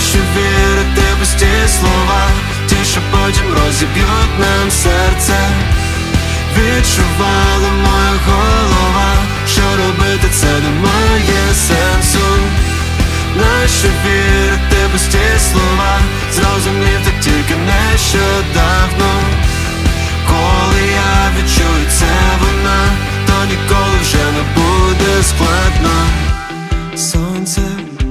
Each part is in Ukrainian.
Наші вірити пусті слова, ті, що потім розіб'ють нам серце. Відчувала моя голова, що робити це не має сенсу. Наші вірити пусті слова, зрозумів так тільки нещодавно. Коли я відчую, це вона, то ніколи вже не буде складно. Сонце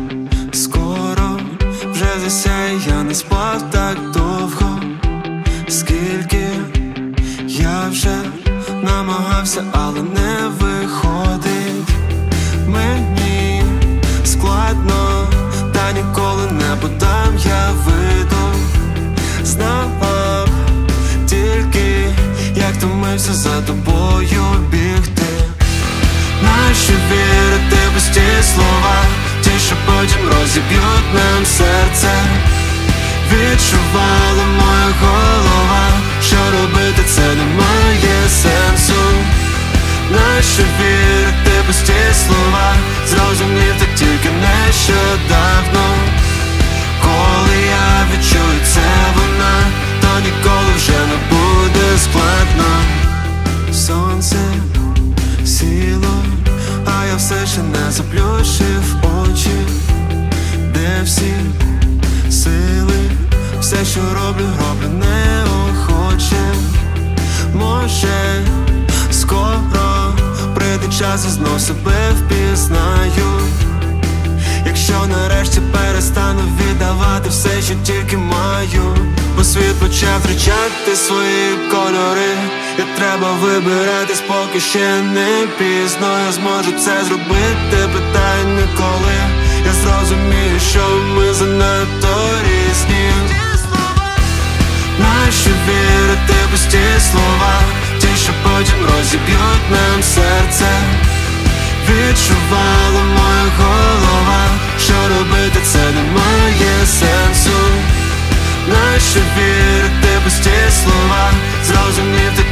скоро вже засяє, я не спав так довго. Скільки я вже намагався, але не виходить. Мені складно, та ніколи не подам я виду. Знав тільки, як втомився за тобою бігти. Наші вірити пусті слова, ті, що потім розіб'ють нам серце. Відчувала моя голова, що робити це не має сенсу. Наші вірити пусті слова, зрозумів так тільки нещодавно. Коли я відчую, це вона, то ніколи вже не буде складно. Сонце сіло, а я все ще не заплющив очі. Де всі сили, все, що роблю неохоче. Може, скоро прийде час і знов себе впізнаю. Якщо нарешті перестану віддавати все, що тільки маю. Бо світ почав втрачати свої кольори, і треба вибиратись, поки ще не пізно. Я зможу це зробити, питання коли. Я зрозумію, що ми занадто різні. Наші вірити пусті слова, ті, що потім розіб'ють нам серце. Відчувала моя голова, що робити це не має сенсу. Наші вірити пусті слова, зрозумів так